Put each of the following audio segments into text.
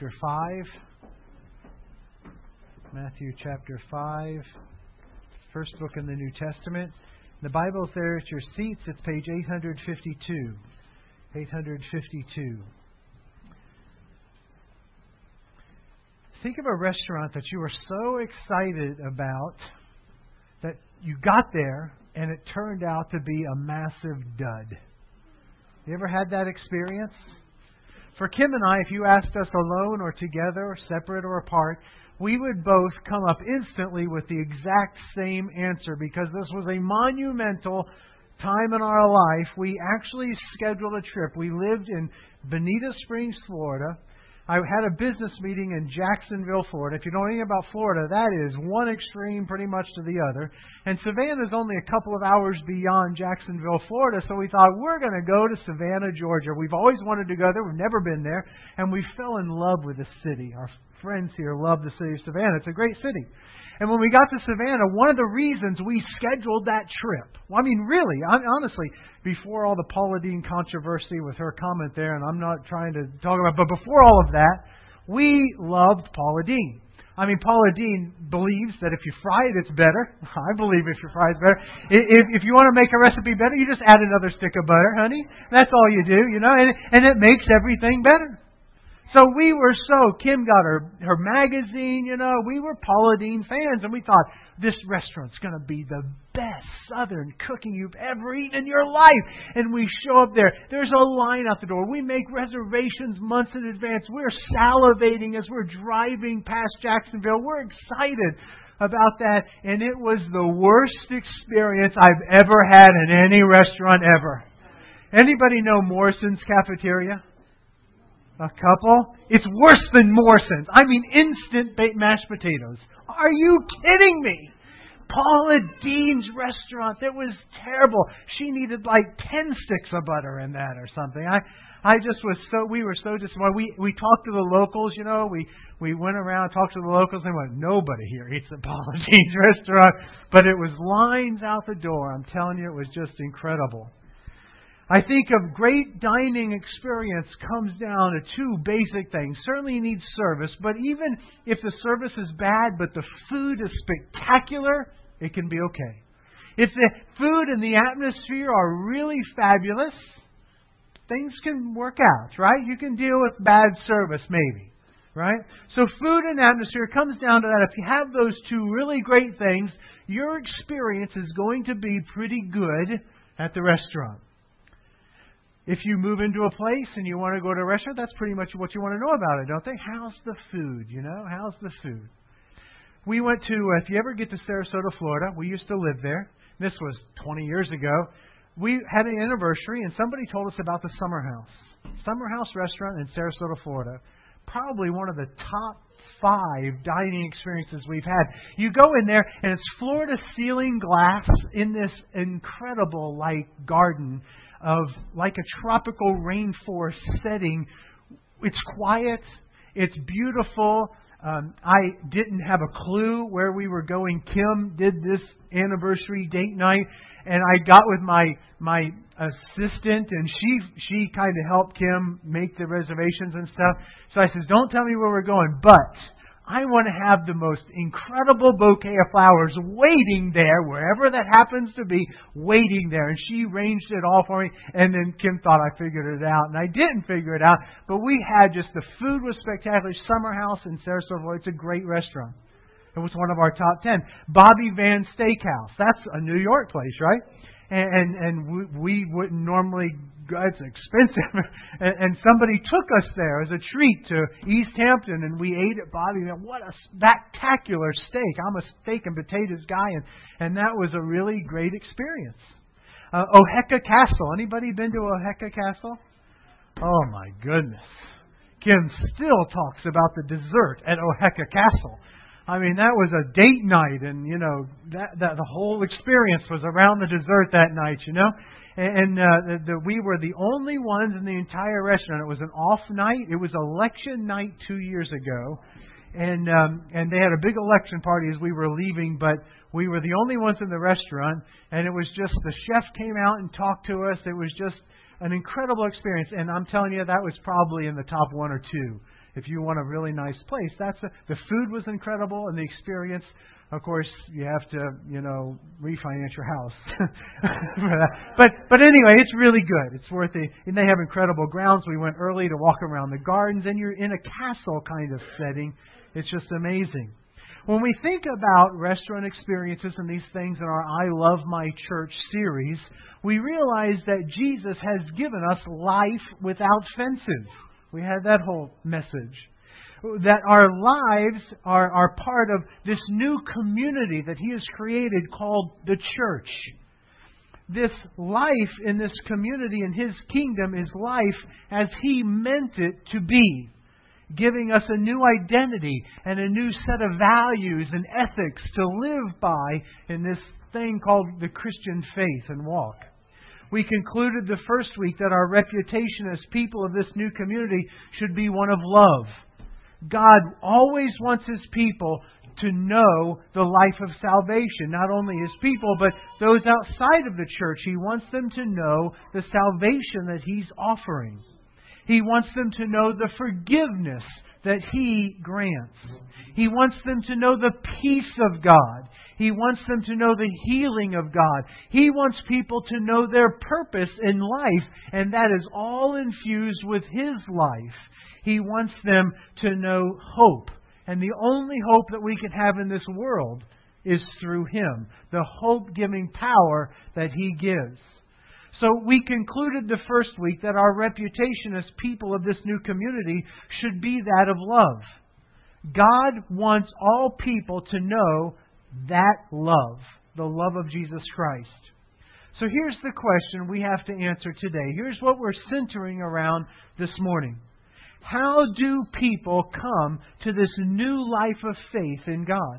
chapter 5. Matthew chapter 5. First book in the New Testament. The Bible's there at your seats. It's page 852. 852. Think of a restaurant that you were so excited about that you got there and it turned out to be a massive dud. You ever had that experience? For Kim and I, if you asked us alone or together or separate or apart, we would both come up instantly with the exact same answer because this was a monumental time in our life. We actually scheduled a trip. We lived in Bonita Springs, Florida. I had a business meeting in Jacksonville, Florida. If you know anything about Florida, that is one extreme pretty much to the other. And Savannah is only a couple of hours beyond Jacksonville, Florida. So we thought, we're going to go to Savannah, Georgia. We've always wanted to go there. We've never been there. And we fell in love with the city. Our friends here love the city of Savannah. It's a great city. And when we got to Savannah, one of the reasons we scheduled that trip, really, honestly, before all the Paula Deen controversy with her comment there, and I'm not trying to talk about, but before all of that, we loved Paula Deen. Paula Deen believes that if you fry it, it's better. I believe if you fry it, it's better. If you want to make a recipe better, you just add another stick of butter, honey. That's all you do, and it makes everything better. So Kim got her magazine, we were Paula Deen fans, and we thought, this restaurant's going to be the best Southern cooking you've ever eaten in your life. And we show up there. There's a line out the door. We make reservations months in advance. We're salivating as we're driving past Jacksonville. We're excited about that. And it was the worst experience I've ever had in any restaurant ever. Anybody know Morrison's Cafeteria? A couple? It's worse than Morrison's. Instant baked mashed potatoes. Are you kidding me? Paula Deen's restaurant. That was terrible. She needed like 10 sticks of butter in that or something. We were so disappointed. We talked to the locals, we went around, talked to the locals, and went, nobody here eats at Paula Deen's restaurant. But it was lines out the door. I'm telling you, it was just incredible. I think of great dining experience comes down to two basic things. Certainly you need service, but even if the service is bad, but the food is spectacular, it can be okay. If the food and the atmosphere are really fabulous, things can work out, right? You can deal with bad service maybe, right? So food and atmosphere comes down to that. If you have those two really great things, your experience is going to be pretty good at the restaurant. If you move into a place and you want to go to a restaurant, that's pretty much what you want to know about it, don't they? How's the food, How's the food? We went to, if you ever get to Sarasota, Florida, we used to live there. This was 20 years ago. We had an anniversary and somebody told us about the Summer House. Summer House restaurant in Sarasota, Florida. Probably one of the top 5 dining experiences we've had. You go in there and it's floor-to-ceiling glass in this incredible garden of like a tropical rainforest setting. It's quiet. It's beautiful. I didn't have a clue where we were going. Kim did this anniversary date night, and I got with my assistant, and she kind of helped Kim make the reservations and stuff. So I says, don't tell me where we're going, but I want to have the most incredible bouquet of flowers waiting there, wherever that happens to be, waiting there. And she arranged it all for me. And then Kim thought I figured it out. And I didn't figure it out. But we had the food was spectacular. Summer House in Sarasota. It's a great restaurant. It was one of our top 10. Bobby Van Steakhouse. That's a New York place, right? And we wouldn't normally go. It's expensive. and somebody took us there as a treat to East Hampton, and we ate at Bobby. What a spectacular steak. I'm a steak and potatoes guy, and that was a really great experience. Oheka Castle. Anybody been to Oheka Castle? Oh, my goodness. Kim still talks about the dessert at Oheka Castle. That was a date night, and that the whole experience was around the dessert that night, And we were the only ones in the entire restaurant. It was an off night. It was election night 2 years ago, and they had a big election party as we were leaving. But we were the only ones in the restaurant, and it was just the chef came out and talked to us. It was just an incredible experience, and I'm telling you, that was probably in the top 1 or 2 if you want a really nice place, the food was incredible and the experience. Of course, you have to, refinance your house. but anyway, it's really good. It's worth it. And they have incredible grounds. We went early to walk around the gardens, and you're in a castle kind of setting. It's just amazing. When we think about restaurant experiences and these things in our I Love My Church series, we realize that Jesus has given us life without fences. We had that whole message. That our lives are part of this new community that He has created called the church. This life in this community in His kingdom is life as He meant it to be, giving us a new identity and a new set of values and ethics to live by in this thing called the Christian faith and walk. We concluded the first week that our reputation as people of this new community should be one of love. God always wants His people to know the life of salvation. Not only His people, but those outside of the church. He wants them to know the salvation that He's offering. He wants them to know the forgiveness that He grants. He wants them to know the peace of God. He wants them to know the healing of God. He wants people to know their purpose in life, and that is all infused with His life. He wants them to know hope. And the only hope that we can have in this world is through Him. The hope-giving power that He gives. So we concluded the first week that our reputation as people of this new community should be that of love. God wants all people to know that love, the love of Jesus Christ. So here's the question we have to answer today. Here's what we're centering around this morning. How do people come to this new life of faith in God?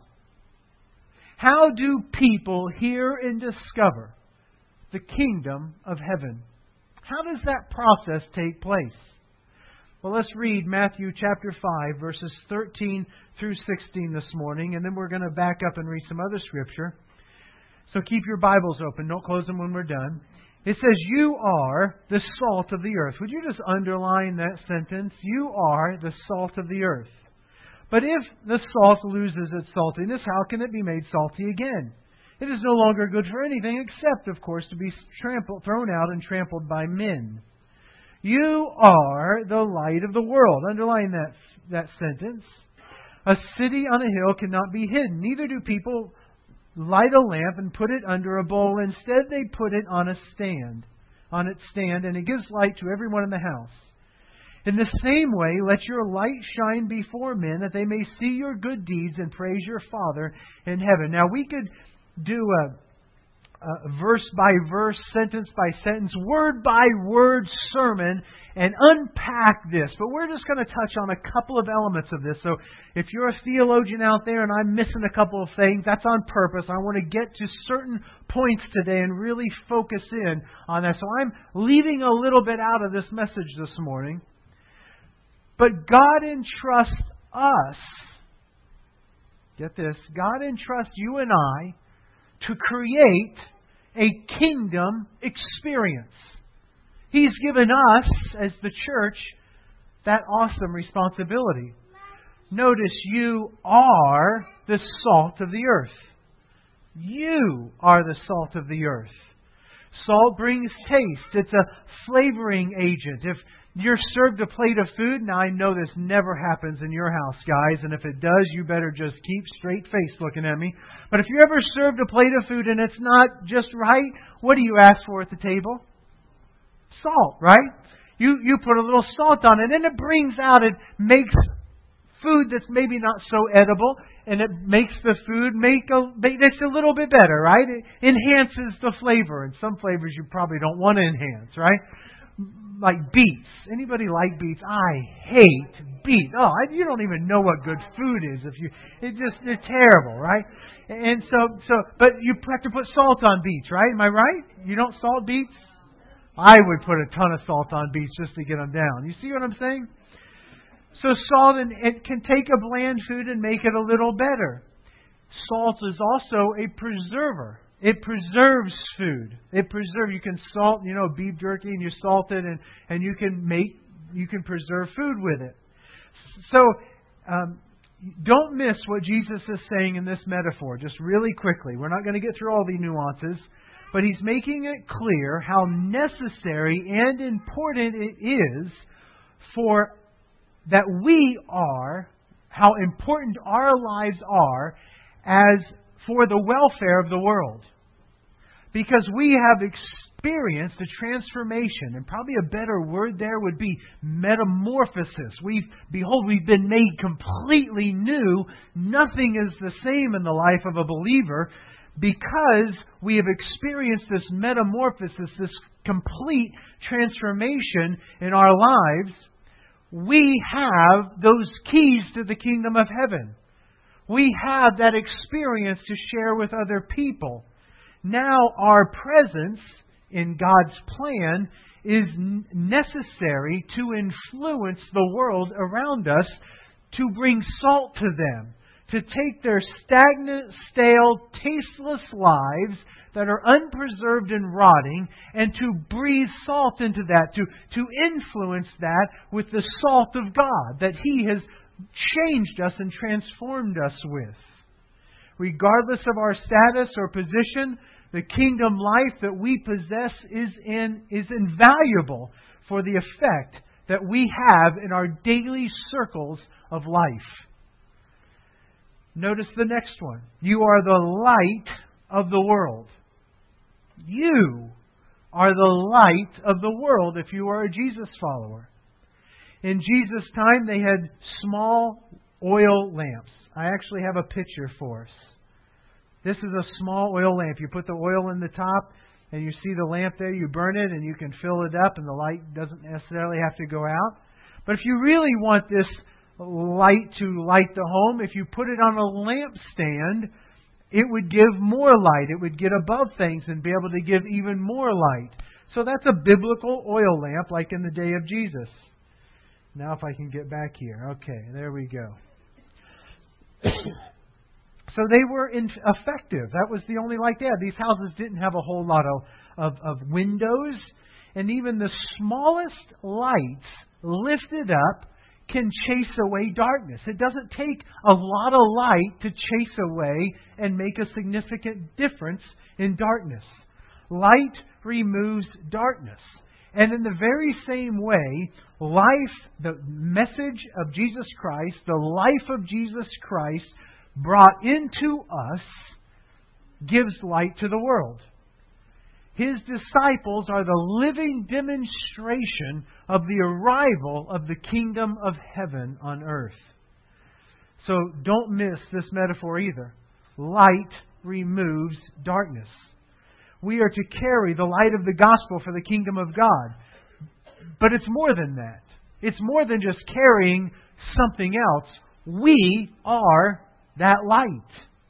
How do people hear and discover the kingdom of heaven? How does that process take place? Well, let's read Matthew chapter 5, verses 13 through 16 this morning, and then we're going to back up and read some other scripture. So keep your Bibles open. Don't close them when we're done. It says, "You are the salt of the earth." Would you just underline that sentence? You are the salt of the earth. But if the salt loses its saltiness, how can it be made salty again? It is no longer good for anything except, of course, to be thrown out and trampled by men. You are the light of the world. Underline that sentence. A city on a hill cannot be hidden. Neither do people light a lamp and put it under a bowl. Instead, they put it on its stand, and it gives light to everyone in the house. In the same way, let your light shine before men, that they may see your good deeds and praise your Father in heaven. Now, we could do a verse-by-verse, sentence-by-sentence, word-by-word sermon and unpack this. But we're just going to touch on a couple of elements of this. So if you're a theologian out there and I'm missing a couple of things, that's on purpose. I want to get to certain points today and really focus in on that. So I'm leaving a little bit out of this message this morning. But God entrusts us, get this, God entrusts you and I to create a kingdom experience. He's given us, as the church, that awesome responsibility. Notice, you are the salt of the earth. You are the salt of the earth. Salt brings taste. It's a flavoring agent. If you're served a plate of food, now I know this never happens in your house, guys, and if it does, you better just keep straight face looking at me. But if you're ever served a plate of food and it's not just right, what do you ask for at the table? Salt, right? You put a little salt on it, and it brings out, it makes food that's maybe not so edible, and it makes the food it's a little bit better, right? It enhances the flavor, and some flavors you probably don't want to enhance, right? Like beets. Anybody like beets? I hate beets. You don't even know what good food is they're terrible, right? And but you have to put salt on beets, right? Am I right? You don't salt beets? I would put a ton of salt on beets just to get them down. You see what I'm saying? So salt, it can take a bland food and make it a little better. Salt is also a preserver. It preserves food. You can salt, beef jerky, and you salt it, and you can preserve food with it. So, don't miss what Jesus is saying in this metaphor, just really quickly. We're not going to get through all the nuances, but He's making it clear how necessary and important it is for that we are, how important our lives are as for the welfare of the world. Because we have experienced a transformation, and probably a better word there would be metamorphosis. We've been made completely new. Nothing is the same in the life of a believer because we have experienced this metamorphosis, this complete transformation in our lives. We have those keys to the kingdom of heaven. We have that experience to share with other people. Now our presence in God's plan is necessary to influence the world around us, to bring salt to them, to take their stagnant, stale, tasteless lives that are unpreserved and rotting, and to breathe salt into that, to influence that with the salt of God that He has changed us and transformed us with. Regardless of our status or position, the kingdom life that we possess is invaluable for the effect that we have in our daily circles of life. Notice the next one. You are the light of the world. You are the light of the world if you are a Jesus follower. In Jesus' time, they had small oil lamps. I actually have a picture for us. This is a small oil lamp. You put the oil in the top, and you see the lamp there. You burn it, and you can fill it up, and the light doesn't necessarily have to go out. But if you really want this light to light the home, if you put it on a lampstand, it would give more light. It would get above things and be able to give even more light. So that's a biblical oil lamp, like in the day of Jesus. Now if I can get back here. Okay, there we go. So they were effective. That was the only light they had. These houses didn't have a whole lot of windows. And even the smallest lights lifted up can chase away darkness. It doesn't take a lot of light to chase away and make a significant difference in darkness. Light removes darkness. And in the very same way, life, the message of Jesus Christ, the life of Jesus Christ brought into us, gives light to the world. His disciples are the living demonstration of the arrival of the kingdom of heaven on earth. So don't miss this metaphor either. Light removes darkness. We are to carry the light of the gospel for the kingdom of God. But it's more than that. It's more than just carrying something else. We are that light.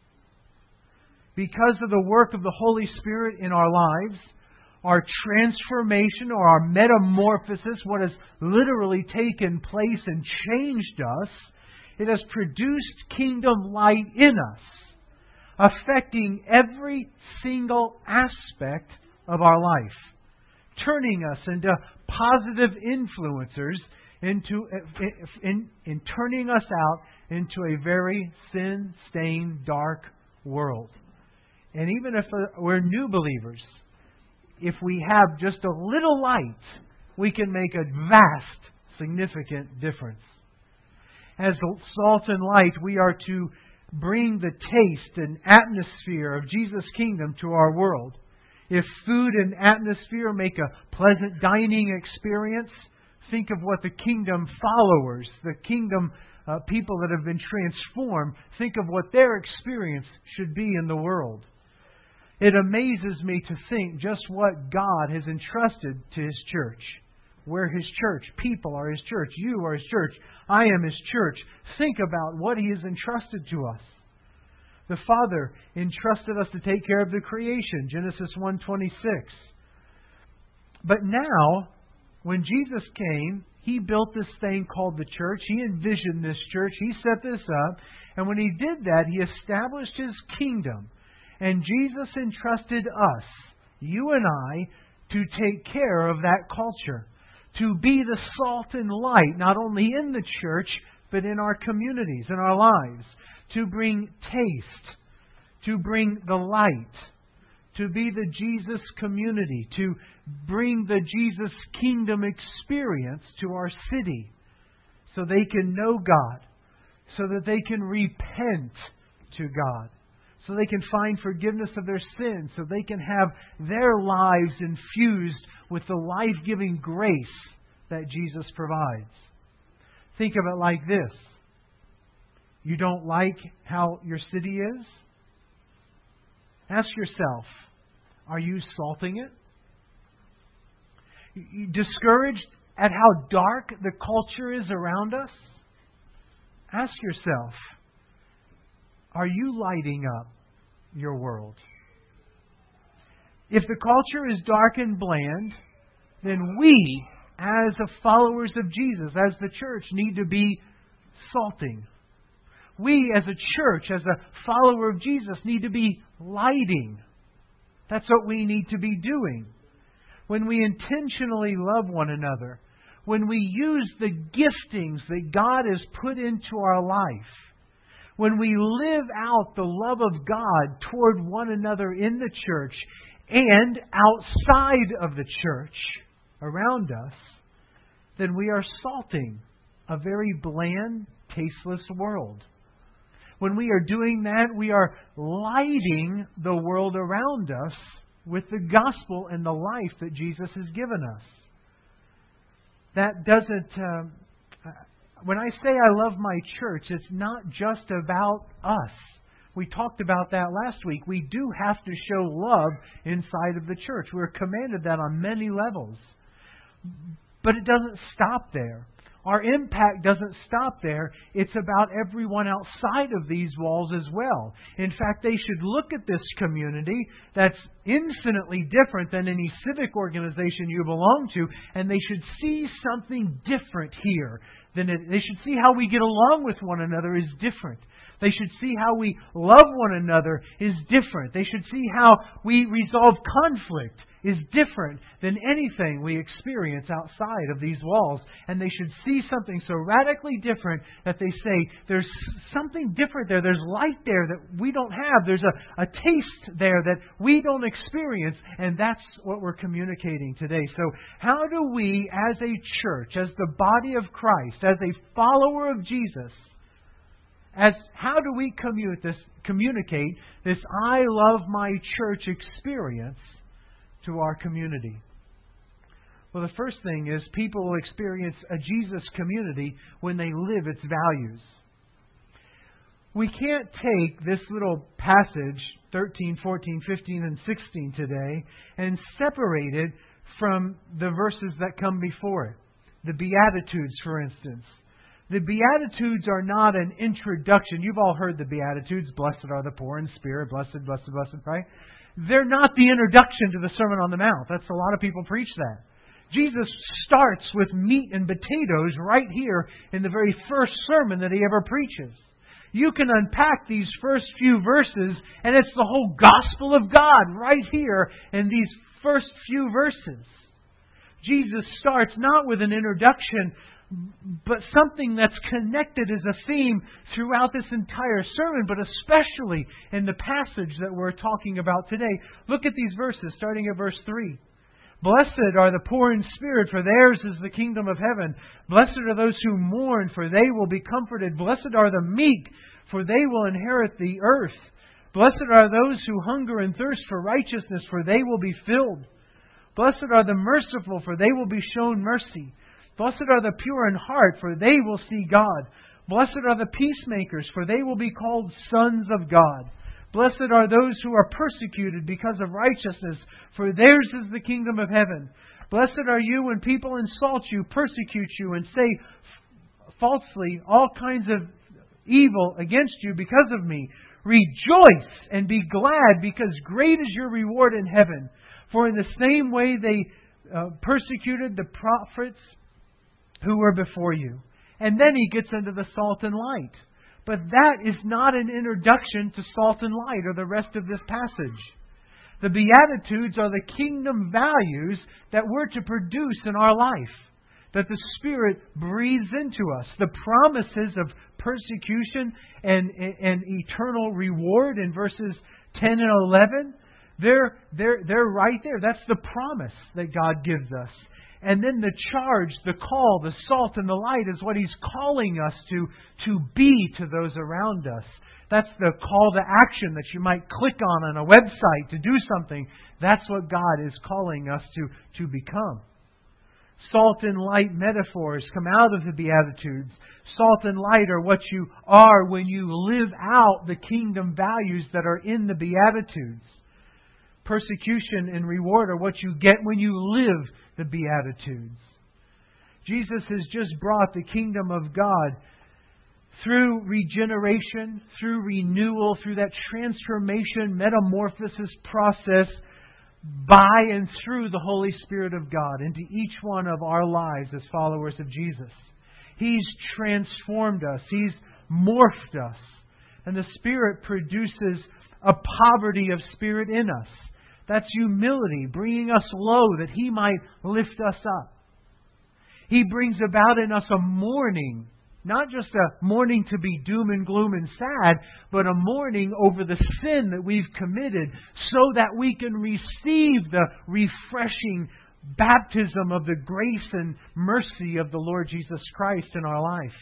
Because of the work of the Holy Spirit in our lives, our transformation or our metamorphosis, what has literally taken place and changed us, it has produced kingdom light in us, affecting every single aspect of our life, turning us into positive influencers, in turning us out into a very sin-stained, dark world. And even if we're new believers, if we have just a little light, we can make a vast, significant difference. As salt and light, we are to bring the taste and atmosphere of Jesus' kingdom to our world. If food and atmosphere make a pleasant dining experience, think of what the kingdom followers, the kingdom people that have been transformed, think of what their experience should be in the world. It amazes me to think just what God has entrusted to His church. We're His church. People are His church. You are His church. I am His church. Think about what He has entrusted to us. The Father entrusted us to take care of the creation, Genesis 1:26. But now, when Jesus came, He built this thing called the church. He envisioned this church. He set this up. And when He did that, He established His kingdom. And Jesus entrusted us, you and I, to take care of that culture. To be the salt and light, not only in the church, but in our communities, in our lives, to bring taste, to bring the light, to be the Jesus community, to bring the Jesus kingdom experience to our city so they can know God, so that they can repent to God, so they can find forgiveness of their sins, so they can have their lives infused with the life-giving grace that Jesus provides. Think of it like this. You don't like how your city is? Ask yourself, are you salting it? You discouraged at how dark the culture is around us? Ask yourself, are you lighting up your world? If the culture is dark and bland, then we, as the followers of Jesus, as the church, need to be salting. We, as a church, as a follower of Jesus, need to be lighting. That's what we need to be doing. When we intentionally love one another, when we use the giftings that God has put into our life, when we live out the love of God toward one another in the church and outside of the church around us, then we are salting a very bland, tasteless world. When we are doing that, we are lighting the world around us with the gospel and the life that Jesus has given us. That doesn't... when I say I love my church, it's not just about us. We talked about that last week. We do have to show love inside of the church. We're commanded that on many levels. But it doesn't stop there. Our impact doesn't stop there. It's about everyone outside of these walls as well. In fact, they should look at this community that's infinitely different than any civic organization you belong to, and they should see something different here. They should see how we get along with one another is different. They should see how we love one another is different. They should see how we resolve conflict is different than anything we experience outside of these walls. And they should see something so radically different that they say, there's something different there. There's light there that we don't have. There's a taste there that we don't experience. And that's what we're communicating today. So how do we, as a church, as the body of Christ, as a follower of Jesus, how do we communicate this I love my church experience to our community? Well, the first thing is people will experience a Jesus community when they live its values. We can't take this little passage, 13, 14, 15, and 16 today, and separate it from the verses that come before it. The Beatitudes, for instance. The Beatitudes are not an introduction. You've all heard the Beatitudes. Blessed are the poor in spirit. Blessed, blessed, blessed, right? They're not the introduction to the Sermon on the Mount. That's a lot of people preach that. Jesus starts with meat and potatoes right here in the very first sermon that He ever preaches. You can unpack these first few verses, and it's the whole gospel of God right here in these first few verses. Jesus starts not with an introduction, but something that's connected as a theme throughout this entire sermon, but especially in the passage that we're talking about today. Look at these verses, starting at verse 3. Blessed are the poor in spirit, for theirs is the kingdom of heaven. Blessed are those who mourn, for they will be comforted. Blessed are the meek, for they will inherit the earth. Blessed are those who hunger and thirst for righteousness, for they will be filled. Blessed are the merciful, for they will be shown mercy. Blessed are the pure in heart, for they will see God. Blessed are the peacemakers, for they will be called sons of God. Blessed are those who are persecuted because of righteousness, for theirs is the kingdom of heaven. Blessed are you when people insult you, persecute you, and say falsely all kinds of evil against you because of me. Rejoice and be glad, because great is your reward in heaven. For in the same way they persecuted the prophets who were before you. And then he gets into the salt and light. But that is not an introduction to salt and light or the rest of this passage. The Beatitudes are the kingdom values that we're to produce in our life. that the Spirit breathes into us. The promises of persecution and eternal reward in verses 10 and 11, they're right there. That's the promise that God gives us. And then the charge, the call, the salt and the light is what He's calling us to be to those around us. That's the call to action that you might click on a website to do something. That's what God is calling us to become. Salt and light metaphors come out of the Beatitudes. Salt and light are what you are when you live out the kingdom values that are in the Beatitudes. Persecution and reward are what you get when you live the Beatitudes. Jesus has just brought the kingdom of God through regeneration, through renewal, through that transformation, metamorphosis process by and through the Holy Spirit of God into each one of our lives as followers of Jesus. He's transformed us. He's morphed us. And the Spirit produces a poverty of spirit in us. That's humility, bringing us low that He might lift us up. He brings about in us a mourning, not just a mourning to be doom and gloom and sad, but a mourning over the sin that we've committed so that we can receive the refreshing baptism of the grace and mercy of the Lord Jesus Christ in our life.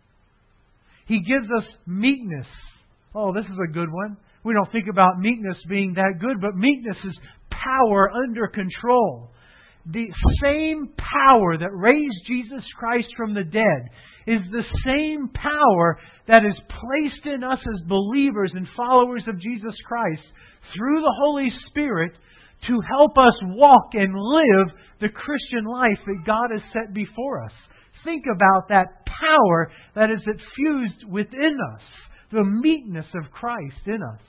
He gives us meekness. Oh, this is a good one. We don't think about meekness being that good, but meekness is power under control. The same power that raised Jesus Christ from the dead is the same power that is placed in us as believers and followers of Jesus Christ through the Holy Spirit to help us walk and live the Christian life that God has set before us. Think about that power that is infused within us, the meekness of Christ in us.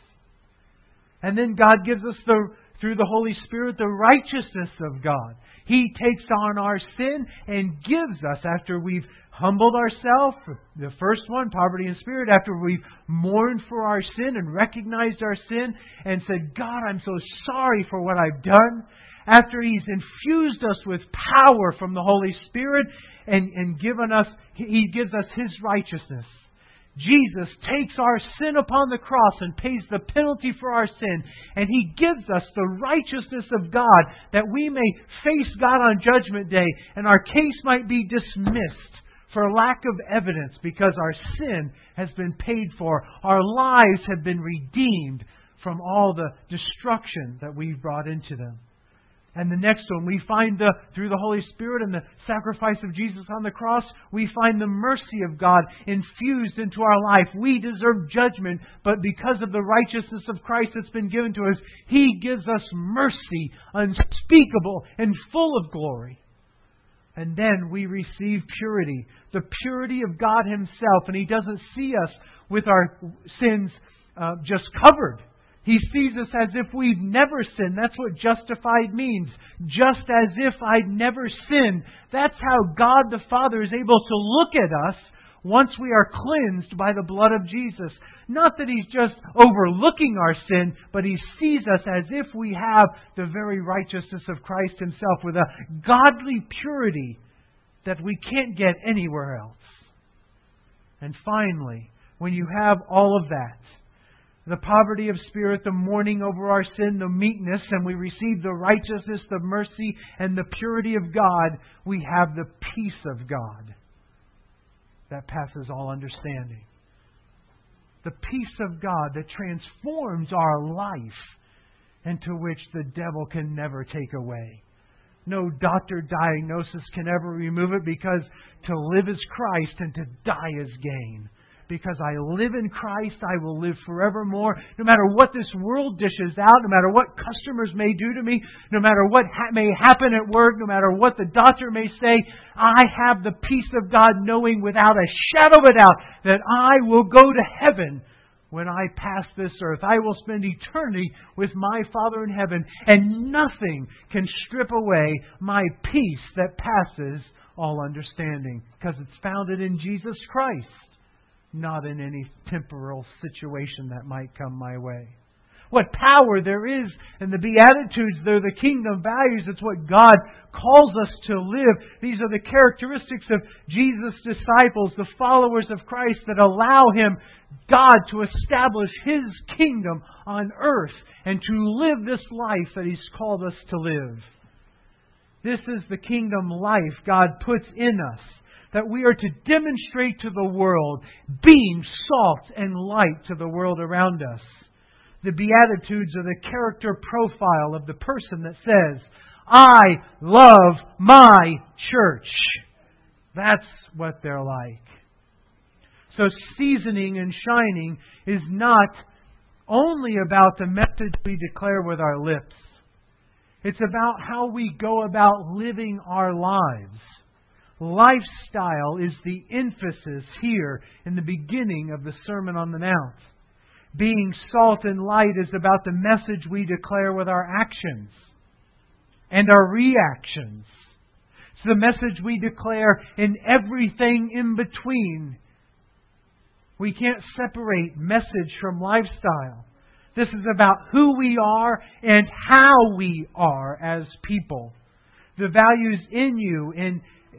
And then God gives us, through the Holy Spirit, the righteousness of God. He takes on our sin and gives us, after we've humbled ourselves, the first one, poverty in spirit, after we've mourned for our sin and recognized our sin and said, God, I'm so sorry for what I've done. After He's infused us with power from the Holy Spirit and given us, He gives us His righteousness. Jesus takes our sin upon the cross and pays the penalty for our sin. And He gives us the righteousness of God that we may face God on Judgment Day and our case might be dismissed for lack of evidence because our sin has been paid for. Our lives have been redeemed from all the destruction that we've brought into them. And the next one, we find through the Holy Spirit and the sacrifice of Jesus on the cross, we find the mercy of God infused into our life. We deserve judgment, but because of the righteousness of Christ that's been given to us, He gives us mercy unspeakable and full of glory. And then we receive purity, the purity of God Himself. And He doesn't see us with our sins just covered. He sees us as if we've never sinned. That's what justified means. Just as if I'd never sinned. That's how God the Father is able to look at us once we are cleansed by the blood of Jesus. Not that He's just overlooking our sin, but He sees us as if we have the very righteousness of Christ Himself with a godly purity that we can't get anywhere else. And finally, when you have all of that, the poverty of spirit, the mourning over our sin, the meekness, and we receive the righteousness, the mercy, and the purity of God, we have the peace of God that passes all understanding. The peace of God that transforms our life into which the devil can never take away. No doctor diagnosis can ever remove it because to live is Christ and to die is gain. Because I live in Christ, I will live forevermore. No matter what this world dishes out, no matter what customers may do to me, no matter what may happen at work, no matter what the doctor may say, I have the peace of God knowing without a shadow of a doubt that I will go to heaven when I pass this earth. I will spend eternity with my Father in heaven, and nothing can strip away my peace that passes all understanding, because it's founded in Jesus Christ, not in any temporal situation that might come my way. what power there is in the Beatitudes. They're the kingdom values. It's what God calls us to live. These are the characteristics of Jesus' disciples, the followers of Christ, that allow Him, God, to establish His kingdom on earth and to live this life that He's called us to live. This is the kingdom life God puts in us, that we are to demonstrate to the world, being salt and light to the world around us. The Beatitudes are the character profile of the person that says, I love my church. That's what they're like. So seasoning and shining is not only about the message we declare with our lips. It's about how we go about living our lives. Lifestyle is the emphasis here in the beginning of the Sermon on the Mount. Being salt and light is about the message we declare with our actions and our reactions. It's the message we declare in everything in between. We can't separate message from lifestyle. This is about who we are and how we are as people. The values in you and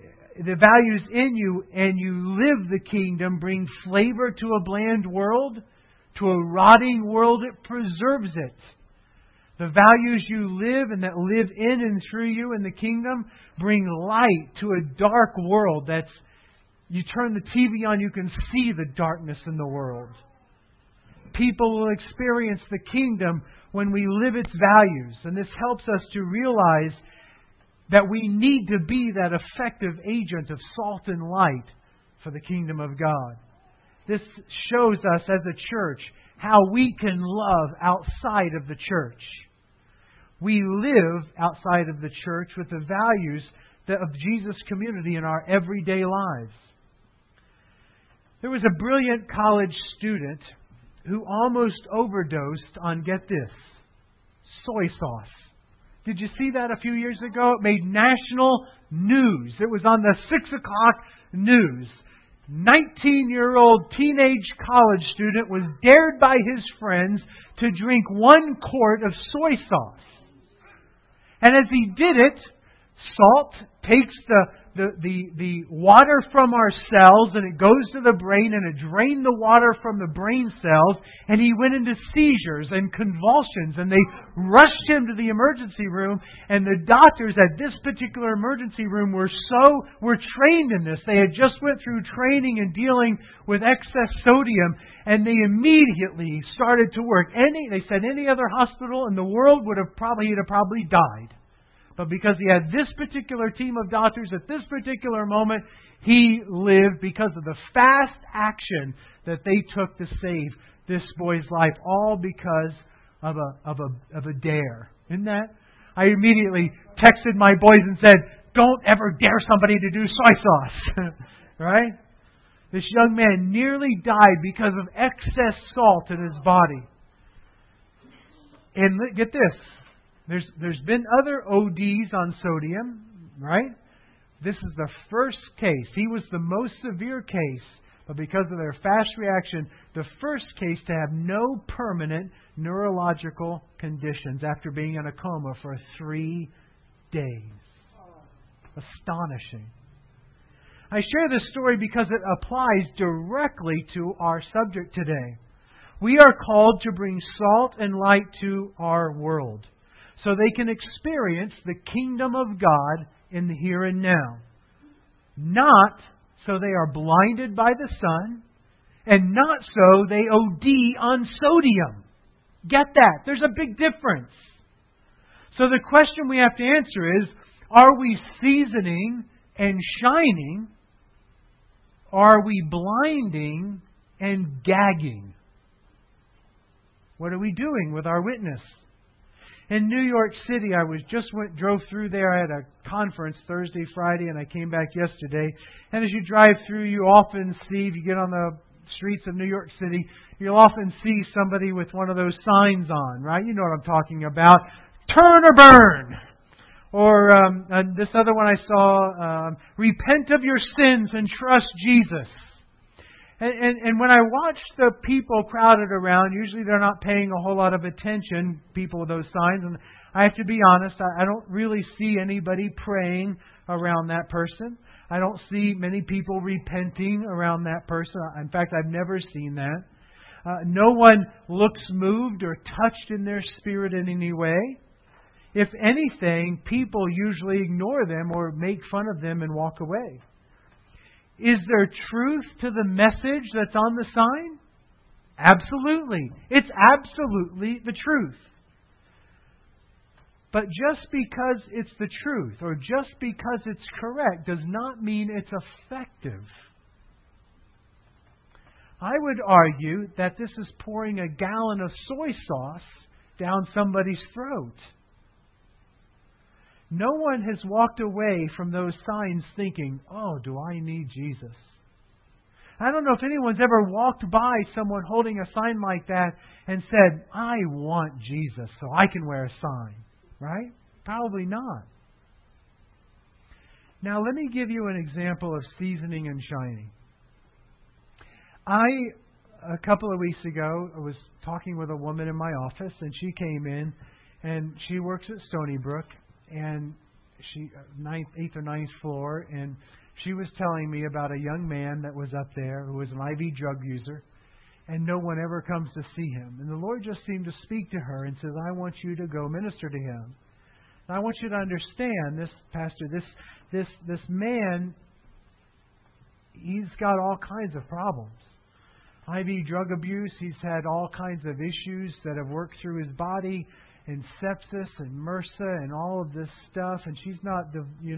you live the kingdom bring flavor to a bland world, to a rotting world. It preserves it. The values you live and that live in and through you in the kingdom bring light to a dark world. You turn the TV on, you can see the darkness in the world. People will experience the kingdom when we live its values. And this helps us to realize that we need to be that effective agent of salt and light for the kingdom of God. This shows us as a church how we can love outside of the church. We live outside of the church with the values of Jesus' community in our everyday lives. There was a brilliant college student who almost overdosed on, get this, soy sauce. Did you see that a few years ago? It made national news. It was on the 6 o'clock news. 19-year-old teenage college student was dared by his friends to drink 1 quart of soy sauce. And as he did it, salt takes the water from our cells and it goes to the brain and it drained the water from the brain cells, and he went into seizures and convulsions, and they rushed him to the emergency room, and the doctors at this particular emergency room were trained in this. They had just went through training in dealing with excess sodium, and they immediately started to work. They said any other hospital in the world he'd have probably died. But because he had this particular team of doctors at this particular moment, he lived because of the fast action that they took to save this boy's life, all because of a dare. Isn't that? I immediately texted my boys and said, don't ever dare somebody to do soy sauce. Right? This young man nearly died because of excess salt in his body. And get this. There's been other ODs on sodium, right? This is the first case. He was the most severe case, but because of their fast reaction, the first case to have no permanent neurological conditions after being in a coma for 3 days. Astonishing. I share this story because it applies directly to our subject today. We are called to bring salt and light to our world, so they can experience the kingdom of God in the here and now. Not so they are blinded by the sun, and not so they OD on sodium. Get that? There's a big difference. So the question we have to answer is, are we seasoning and shining? Or are we blinding and gagging? What are we doing with our witness? In New York City, drove through there. I had a conference Thursday, Friday, and I came back yesterday. And as you drive through, you often see, if you get on the streets of New York City, you'll often see somebody with one of those signs on, right? You know what I'm talking about. Turn or burn. Or this other one I saw, repent of your sins and trust Jesus. And when I watch the people crowded around, usually they're not paying a whole lot of attention, people with those signs. And I have to be honest, I don't really see anybody praying around that person. I don't see many people repenting around that person. In fact, I've never seen that. No one looks moved or touched in their spirit in any way. If anything, people usually ignore them or make fun of them and walk away. Is there truth to the message that's on the sign? Absolutely. It's absolutely the truth. But just because it's the truth or just because it's correct does not mean it's effective. I would argue that this is pouring a gallon of soy sauce down somebody's throat. No one has walked away from those signs thinking, oh, do I need Jesus? I don't know if anyone's ever walked by someone holding a sign like that and said, I want Jesus so I can wear a sign. Right? Probably not. Now let me give you an example of seasoning and shining. A couple of weeks ago, I was talking with a woman in my office, and she came in, and she works at Stony Brook, and she 8th or 9th floor, and she was telling me about a young man that was up there who was an IV drug user, and no one ever comes to see him. And the Lord just seemed to speak to her and says, I want you to go minister to him. And I want you to understand, this pastor, this man, he's got all kinds of problems. IV drug abuse, he's had all kinds of issues that have worked through his body, and sepsis and MRSA and all of this stuff, and she's not,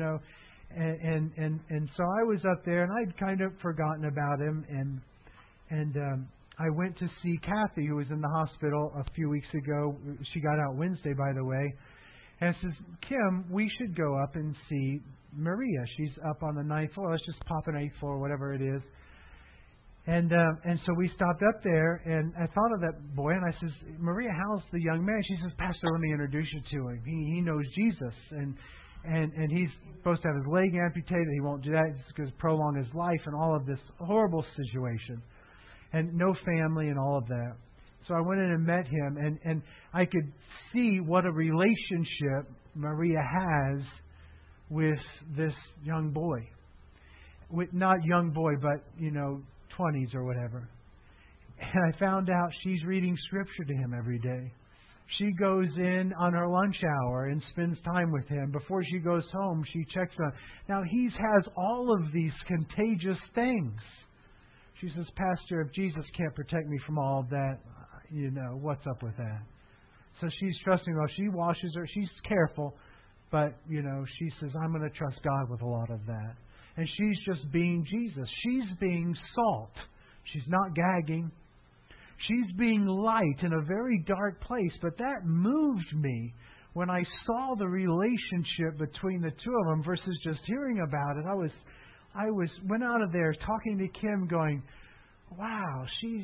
and so I was up there, and I'd kind of forgotten about him, and I went to see Kathy, who was in the hospital a few weeks ago. She got out Wednesday, by the way, and says, Kim, we should go up and see Maria. She's up on the 9th floor. Let's just pop an 8th floor, whatever it is. And so we stopped up there, and I thought of that boy, and I says, Maria, how's the young man? She says, Pastor, let me introduce you to him. He knows Jesus, and he's supposed to have his leg amputated. He won't do that. It's going to prolong his life, and all of this horrible situation, and no family, and all of that. So I went in and met him, and I could see what a relationship Maria has with this young boy. With not young boy, but 20s or whatever. And I found out she's reading Scripture to him every day. She goes in on her lunch hour and spends time with him. Before she goes home, she checks on. Now, he has all of these contagious things. She says, Pastor, if Jesus can't protect me from all of that, what's up with that? So she's trusting. Well, she washes her. She's careful. But, she says, I'm going to trust God with a lot of that. And she's just being Jesus. She's being salt. She's not gagging. She's being light in a very dark place. But that moved me when I saw the relationship between the two of them versus just hearing about it. I went out of there talking to Kim going, wow,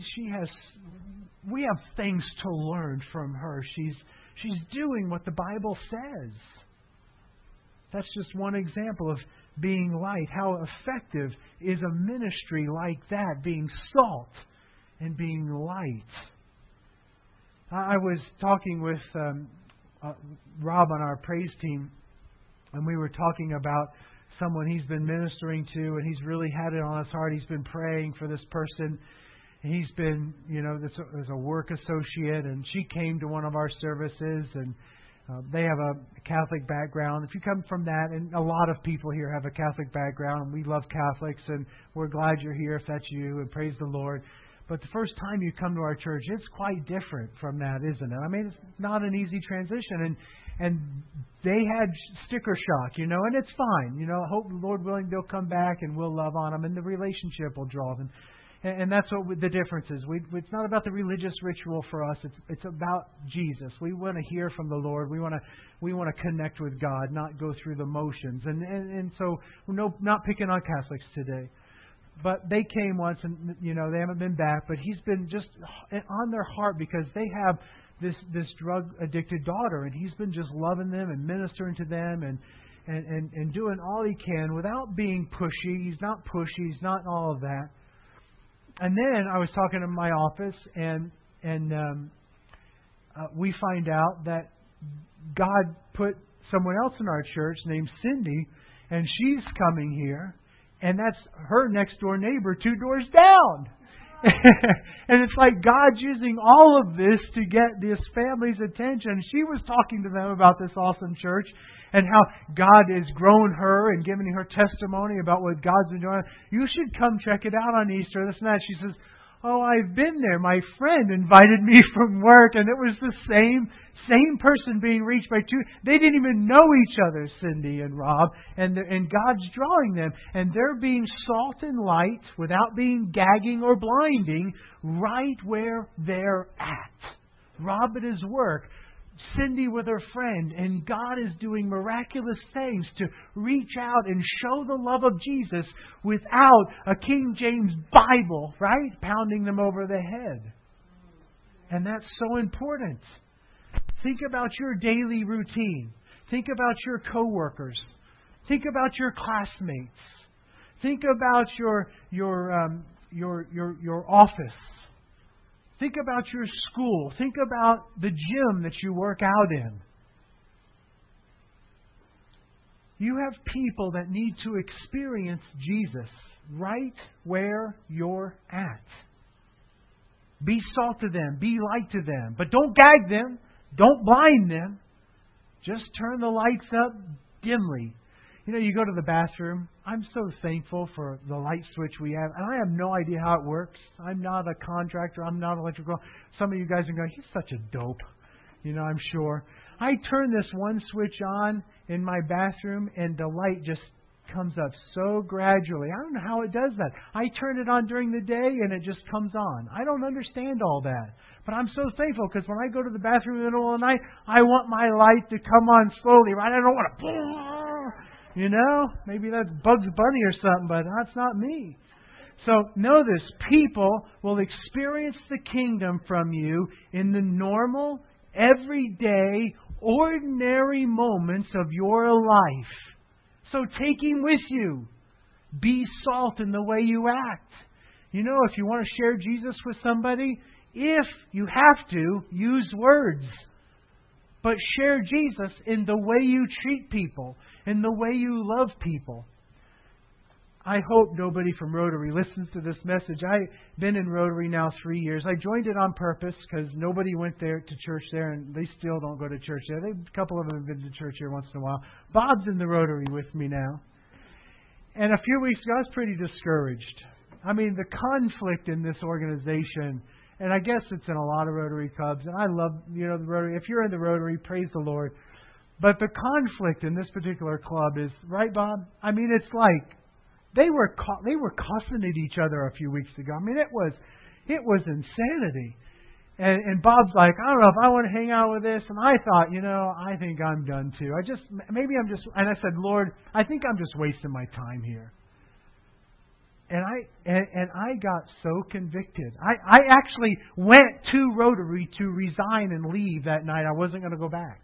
we have things to learn from her. She's doing what the Bible says. That's just one example of being light. How effective is a ministry like that, being salt and being light? I was talking with Rob on our praise team, and we were talking about someone he's been ministering to, and he's really had it on his heart. He's been praying for this person. He's been, as a work associate, and she came to one of our services, and they have a Catholic background. If you come from that, and a lot of people here have a Catholic background, and we love Catholics, and we're glad you're here if that's you, and praise the Lord. But the first time you come to our church, it's quite different from that, isn't it? I mean, it's not an easy transition, and they had sticker shock, and it's fine. I hope, Lord willing, they'll come back, and we'll love on them, and the relationship will draw them. And that's what the difference is. It's not about the religious ritual for us. It's about Jesus. We want to hear from the Lord. We want to connect with God, not go through the motions. And so, not picking on Catholics today. But they came once, and they haven't been back. But he's been just on their heart because they have this drug addicted daughter, and he's been just loving them and ministering to them and doing all he can without being pushy. He's not pushy. He's not all of that. And then I was talking in my office, and we find out that God put someone else in our church named Cindy, and she's coming here, and that's her next door neighbor 2 doors down. And it's like God's using all of this to get this family's attention. She was talking to them about this awesome church and how God has grown her and given her testimony about what God's been doing. You should come check it out on Easter, this and that. She says, oh, I've been there. My friend invited me from work, and it was the same person being reached by 2. They didn't even know each other, Cindy and Rob, and God's drawing them. And they're being salt and light without being gagging or blinding right where they're at. Rob at his work, Cindy with her friend, and God is doing miraculous things to reach out and show the love of Jesus without a King James Bible, right, pounding them over the head. And that's so important. Think about your daily routine. Think about your coworkers. Think about your classmates. Think about your office. Think about your school. Think about the gym that you work out in. You have people that need to experience Jesus right where you're at. Be salt to them. Be light to them. But don't gag them. Don't blind them. Just turn the lights up dimly. You know, you go to the bathroom. I'm so thankful for the light switch we have. And I have no idea how it works. I'm not a contractor. I'm not electrical. Some of you guys are going, he's such a dope. You know, I'm sure. I turn this one switch on in my bathroom and the light just comes up so gradually. I don't know how it does that. I turn it on during the day and it just comes on. I don't understand all that. But I'm so thankful because when I go to the bathroom in the middle of the night, I want my light to come on slowly, right? I don't want to... You know, maybe that's Bugs Bunny or something, but that's not me. So know this, people will experience the kingdom from you in the normal, everyday, ordinary moments of your life. So take Him with you. Be salt in the way you act. You know, if you want to share Jesus with somebody, if you have to, use words. But share Jesus in the way you treat people, in the way you love people. I hope nobody from Rotary listens to this message. I've been in Rotary now 3 years. I joined it on purpose because nobody went there to church there, and they still don't go to church there. A couple of them have been to church here once in a while. Bob's in the Rotary with me now. And a few weeks ago, I was pretty discouraged. I mean, the conflict in this organization, and I guess it's in a lot of Rotary clubs, and I love, the Rotary. If you're in the Rotary, praise the Lord. But the conflict in this particular club is, right, Bob? I mean, it's like they were cussing at each other a few weeks ago. I mean, it was insanity. And Bob's like, I don't know if I want to hang out with this. And I thought, I think I'm done too. And I said, Lord, I think I'm just wasting my time here. And I got so convicted. I actually went to Rotary to resign and leave that night. I wasn't going to go back.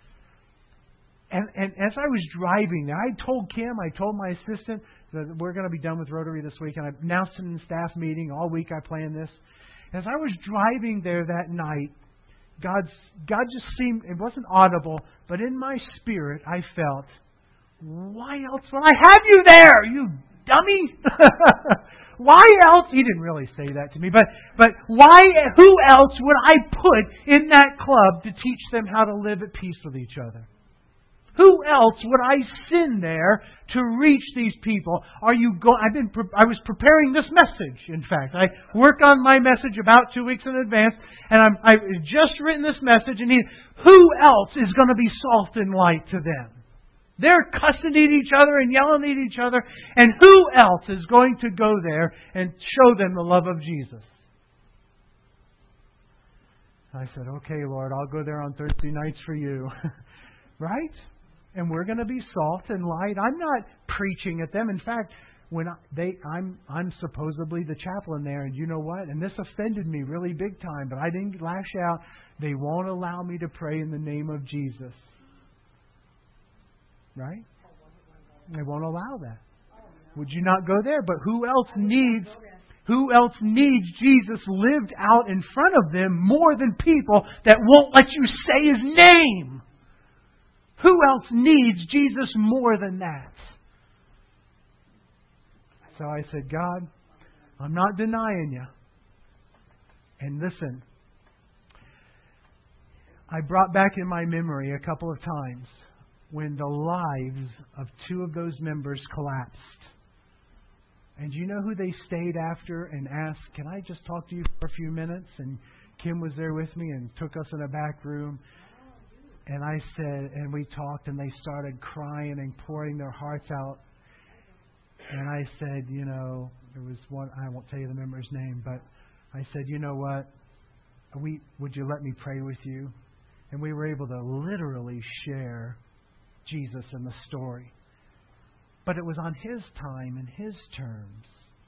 And as I was driving there, I told Kim, I told my assistant that we're going to be done with Rotary this week. And I announced it in the staff meeting. All week I planned this. As I was driving there that night, God just seemed, it wasn't audible, but in my spirit I felt, why else would I have you there, you dummy? Why else? He didn't really say that to me, but why? Who else would I put in that club to teach them how to live at peace with each other? Who else would I send there to reach these people? I was preparing this message. In fact, I work on my message about 2 weeks in advance, and I've just written this message. And who else is going to be salt and light to them? They're cussing at each other and yelling at each other. And who else is going to go there and show them the love of Jesus? I said, okay, Lord, I'll go there on Thursday nights for you. Right? And we're going to be salt and light. I'm not preaching at them. In fact, I'm supposedly the chaplain there. And you know what? And this offended me really big time. But I didn't lash out. They won't allow me to pray in the name of Jesus. Right? They won't allow that. Would you not go there? But who else needs Who else needs Jesus lived out in front of them more than people that won't let you say His name? Who else needs Jesus more than that? So I said, God, I'm not denying you. And listen, I brought back in my memory a couple of times when the lives of two of those members collapsed. And you know who they stayed after and asked, can I just talk to you for a few minutes? And Kim was there with me and took us in a back room. And I said, and we talked, and they started crying and pouring their hearts out. And I said, you know, there was one, I won't tell you the member's name, but I said, you know what? Would you let me pray with you? And we were able to literally share Jesus in the story. But it was on His time and His terms.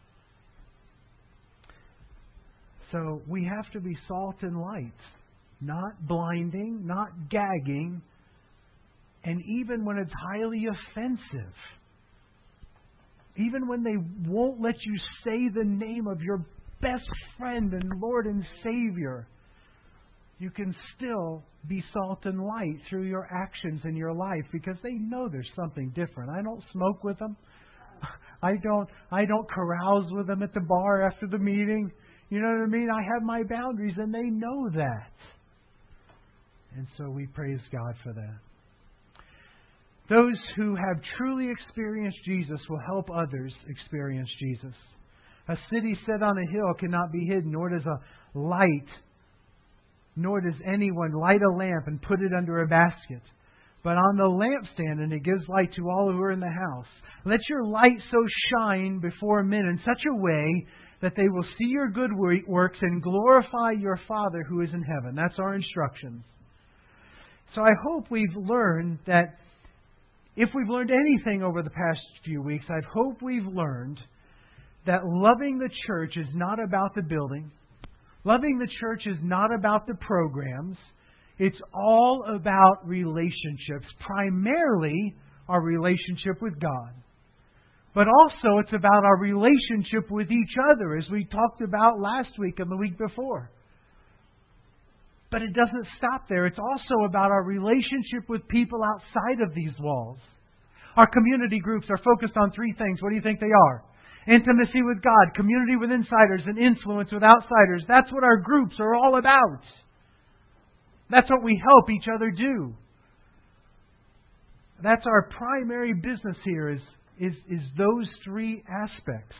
So we have to be salt and light. Not blinding, not gagging, and even when it's highly offensive. Even when they won't let you say the name of your best friend and Lord and Savior, you can still be salt and light through your actions in your life because they know there's something different. I don't smoke with them. I don't carouse with them at the bar after the meeting. You know what I mean? I have my boundaries and they know that. And so we praise God for that. Those who have truly experienced Jesus will help others experience Jesus. A city set on a hill cannot be hidden, nor does anyone light a lamp and put it under a basket, but on the lampstand, and it gives light to all who are in the house. Let your light so shine before men in such a way that they will see your good works and glorify your Father who is in heaven. That's our instructions. So I hope we've learned that, if we've learned anything over the past few weeks, I hope we've learned that loving the church is not about the building. Loving the church is not about the programs. It's all about relationships. Primarily, our relationship with God. But also, it's about our relationship with each other, as we talked about last week and the week before. But it doesn't stop there. It's also about our relationship with people outside of these walls. Our community groups are focused on three things. What do you think they are? Intimacy with God, community with insiders, and influence with outsiders. That's what our groups are all about. That's what we help each other do. That's our primary business here is those three aspects.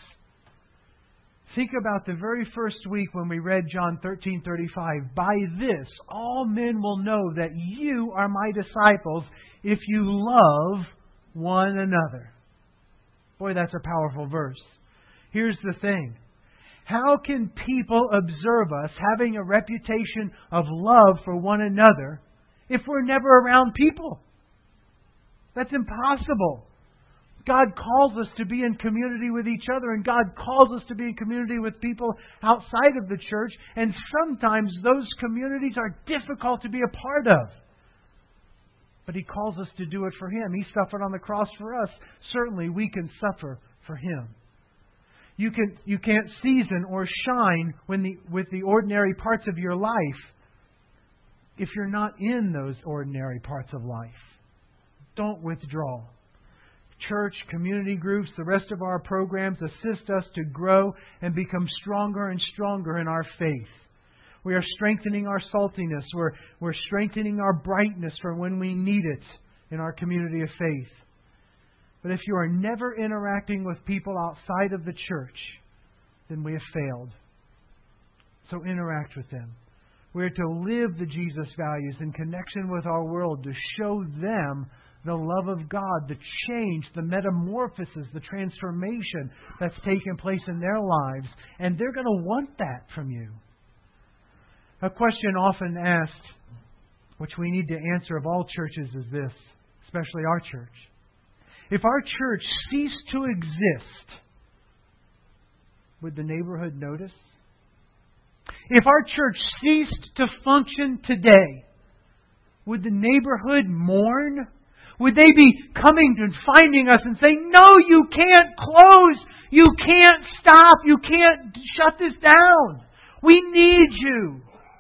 Think about the very first week when we read John 13:35. By this, all men will know that you are my disciples if you love one another. Boy, that's a powerful verse. Here's the thing. How can people observe us having a reputation of love for one another if we're never around people? That's impossible. God calls us to be in community with each other, and God calls us to be in community with people outside of the church, and sometimes those communities are difficult to be a part of. But He calls us to do it for Him. He suffered on the cross for us. Certainly we can suffer for Him. You can't season or shine with the ordinary parts of your life if you're not in those ordinary parts of life. Don't withdraw. Church, community groups, the rest of our programs assist us to grow and become stronger and stronger in our faith. We are strengthening our saltiness. We're strengthening our brightness for when we need it in our community of faith. But if you are never interacting with people outside of the church, then we have failed. So interact with them. We are to live the Jesus values in connection with our world, to show them the love of God, the change, the metamorphosis, the transformation that's taken place in their lives. And they're going to want that from you. A question often asked, which we need to answer of all churches, is this, especially our church. If our church ceased to exist, would the neighborhood notice? If our church ceased to function today, would the neighborhood mourn? Would they be coming and finding us and saying, no, you can't close. You can't stop. You can't shut this down. We need you.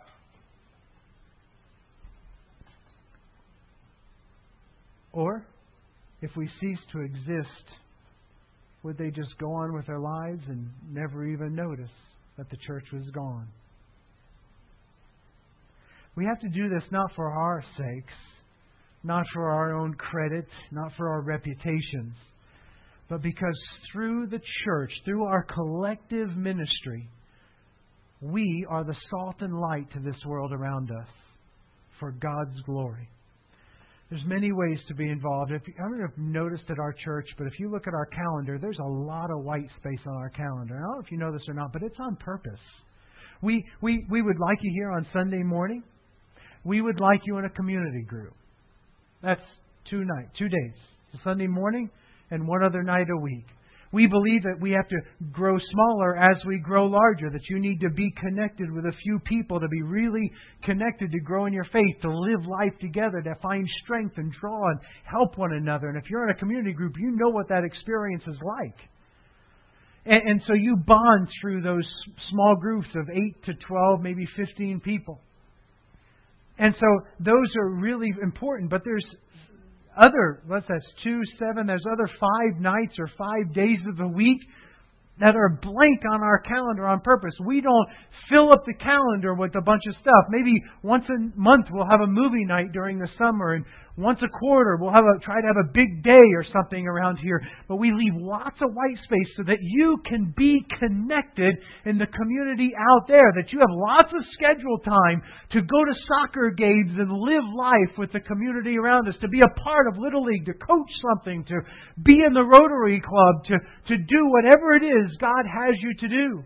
Or, if we cease to exist, would they just go on with their lives and never even notice that the church was gone? We have to do this not for our sakes, not for our own credit, not for our reputations, but because through the church, through our collective ministry, we are the salt and light to this world around us for God's glory. There's many ways to be involved. I don't know if you've noticed at our church, but if you look at our calendar, there's a lot of white space on our calendar. I don't know if you know this or not, but it's on purpose. We would like you here on Sunday morning. We would like you in a community group. That's 2 days. A Sunday morning and one other night a week. We believe that we have to grow smaller as we grow larger, that you need to be connected with a few people to be really connected, to grow in your faith, to live life together, to find strength and draw and help one another. And if you're in a community group, you know what that experience is like. And so you bond through those small groups of 8 to 12, maybe 15 people. And so those are really important, but there's that's 2, 7, there's other 5 nights or 5 days of the week that are blank on our calendar on purpose. We don't fill up the calendar with a bunch of stuff. Maybe once a month we'll have a movie night during the summer, and once a quarter we'll try to have a big day or something around here. But we leave lots of white space so that you can be connected in the community out there, that you have lots of scheduled time to go to soccer games and live life with the community around us, to be a part of Little League, to coach something, to be in the Rotary Club, to do whatever it is God has you to do.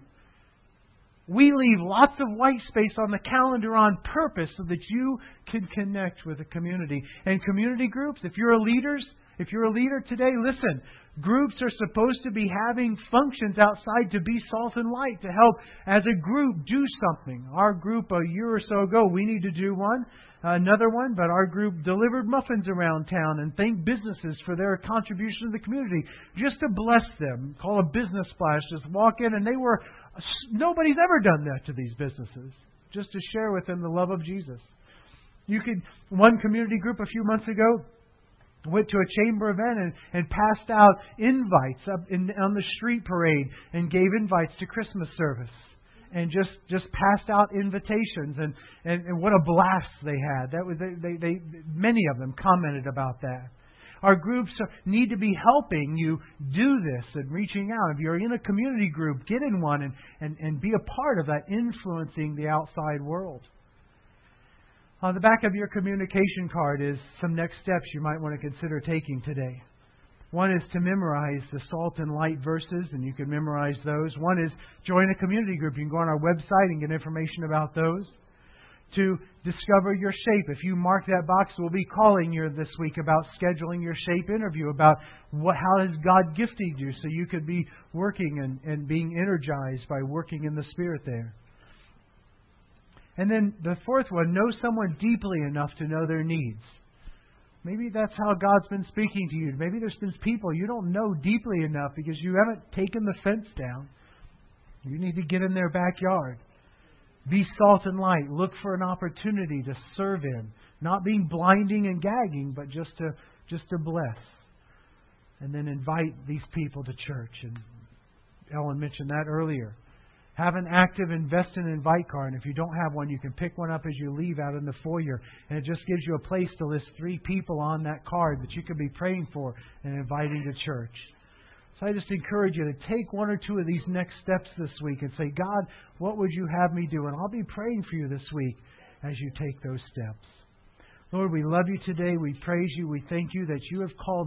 We leave lots of white space on the calendar on purpose so that you can connect with the community. And community groups, if you're a leader today, listen, groups are supposed to be having functions outside to be salt and light, to help as a group do something. Our group a year or so ago, we need to do another one, but our group delivered muffins around town and thanked businesses for their contribution to the community, just to bless them. Call a business splash. Just walk in, and nobody's ever done that to these businesses, just to share with them the love of Jesus. One community group a few months ago went to a chamber event and passed out invites on the street parade, and gave invites to Christmas service. And just passed out invitations, and what a blast they had. Many of them commented about that. Our groups need to be helping you do this and reaching out. If you're in a community group, get in one and be a part of that, influencing the outside world. On the back of your communication card is some next steps you might want to consider taking today. One is to memorize the salt and light verses, and you can memorize those. One is join a community group. You can go on our website and get information about those. To discover your shape. If you mark that box, we'll be calling you this week about scheduling your shape interview, about how has God gifted you so you could be working and being energized by working in the Spirit there. And then the fourth one, know someone deeply enough to know their needs. Maybe that's how God's been speaking to you. Maybe there's been people you don't know deeply enough because you haven't taken the fence down. You need to get in their backyard. Be salt and light. Look for an opportunity to serve in. Not being blinding and gagging, but just to bless. And then invite these people to church. And Ellen mentioned that earlier. Have an active invest and invite card. And if you don't have one, you can pick one up as you leave out in the foyer. And it just gives you a place to list 3 people on that card that you could be praying for and inviting to church. So I just encourage you to take 1 or 2 of these next steps this week and say, God, what would you have me do? And I'll be praying for you this week as you take those steps. Lord, we love you today. We praise you. We thank you that you have called